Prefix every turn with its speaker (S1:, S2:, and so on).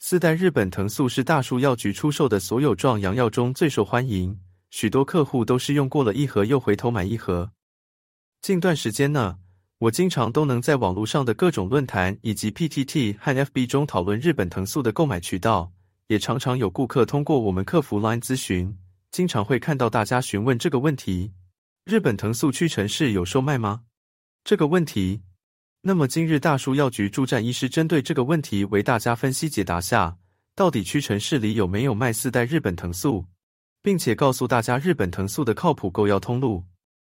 S1: 4代日本藤素是大树药局出售的所有壮阳药中最受欢迎，许多客户都是用过了一盒又回头买一盒。近段时间呢，我经常都能在网络上的各种论坛以及 PTT 和 FB 中讨论日本藤素的购买渠道，也常常有顾客通过我们客服 LINE 咨询，经常会看到大家询问这个问题：日本藤素屈臣氏有售卖吗？这个问题。那么今日大树药局助战医师针对这个问题为大家分析解答下，到底屈臣氏里有没有卖4代日本藤素，并且告诉大家日本藤素的靠谱购药通路。